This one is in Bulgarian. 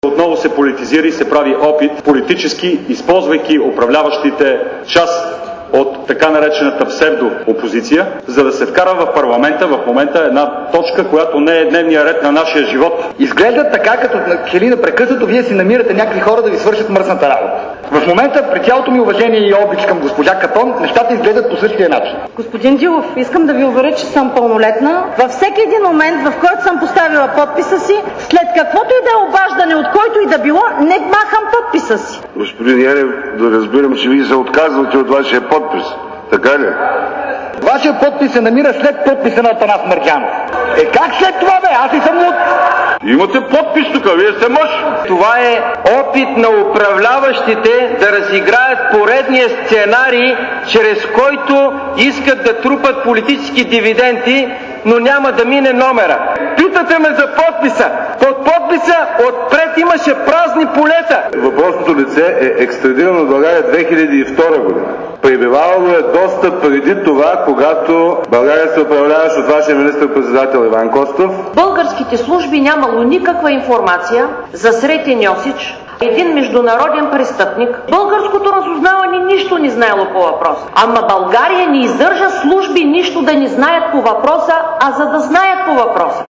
Отново се политизира и се прави опит политически, използвайки управляващите част от така наречената псевдоопозиция, за да се вкара в парламента в момента една точка, която не е дневния ред на нашия живот. Изглежда така, като непрекъснато вие си намирате някакви хора да ви свършат мръсната работа. В момента, при цялото ми уважение и обич към госпожа Капон, нещата изглеждат по същия начин. Господин Дилов, искам да ви уверя, че съм пълнолетна. Във всеки един момент, в който съм поставила подписа си, след каквото и да е обаждане, от който и да било, не махам подписа си. Господин Янев, да разбирам, че вие се отказвате от вашия подпис. Така ли? Вашия подпис се намира след подписа на Атанас Мерджанов. Как след това, бе? Аз ли съм луд? Имате подпис тук, вие сте мъж. Това е опит на управляващите да разиграят поредния сценарий, чрез който искат да трупат политически дивиденти, но няма да мине номера. Питате ме за подписа. Под подписа отпред имаше празни полета. Въпросното лице е екстрадирано в България 2002 година. Пребивавало е доста преди това, когато България се управляваше от вашия министър-председател Иван Костов. Българските служби нямало никаква информация за Сретен Йосич, един международен престъпник. Българското разузнаване нищо не знаело по въпроса. Ама България не издържа служби нищо да не знаят по въпроса, а за да знаят по въпроса.